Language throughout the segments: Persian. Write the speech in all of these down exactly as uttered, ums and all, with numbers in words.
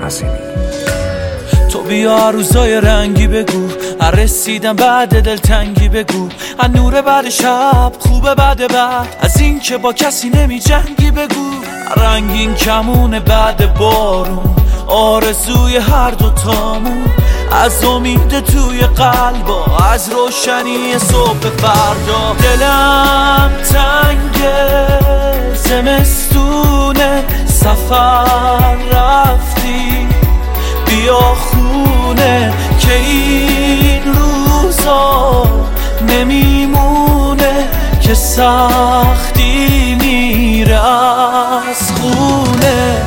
حسینی. تو بیا روزای رنگی بگو، رسیدم بعد دلتنگی بگو، از نور بعد شب خوبه بعد بعد، از این که با کسی نمی جنگی بگو، رنگین کمونه بعد بارون، آرزوی هر دو تامون، از امید توی قلبا، از روشنی صبح فردا. دلم تنگه زمستونه، سفر رفتی بیا خونه، که این روزا نمیمونه، که سختی میره از خونه.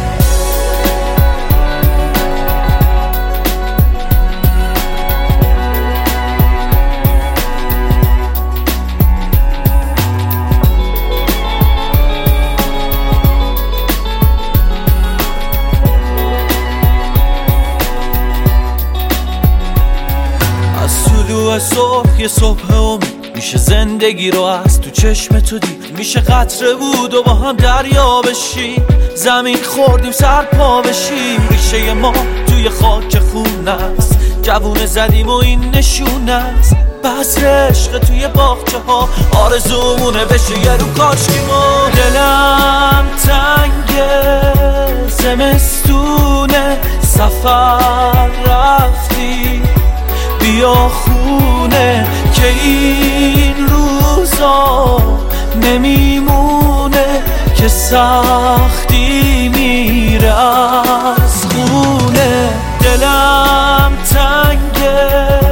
طلوع صبح یه صبح امید میشه زندگی رو از تو چشم تو دید، میشه قطره بود و با هم دریا بشیم، زمین خوردیم سر پا بشیم، ریشه ما توی خاک خون است، جوونه زدیم و این نشونه است، بذر عشق توی باغچه ها، آرزومونه بشه یه رو کاشکیمون. دلم تنگه زمستونه، سفر رفتی بیا خونه، که این روزا نمیمونه، که سختی میره از خونه. دلم تنگه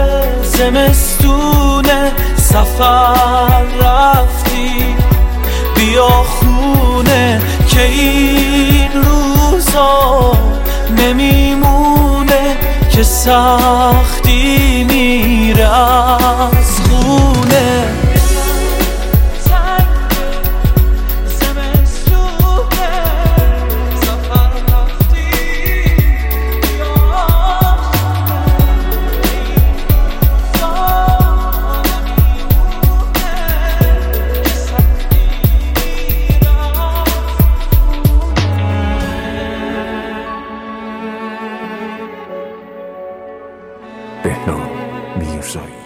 زمستونه، سفر رفتی بیا خونه، که این روزا نمیمونه، که سختی میره از خونه. بهنام میرزایی.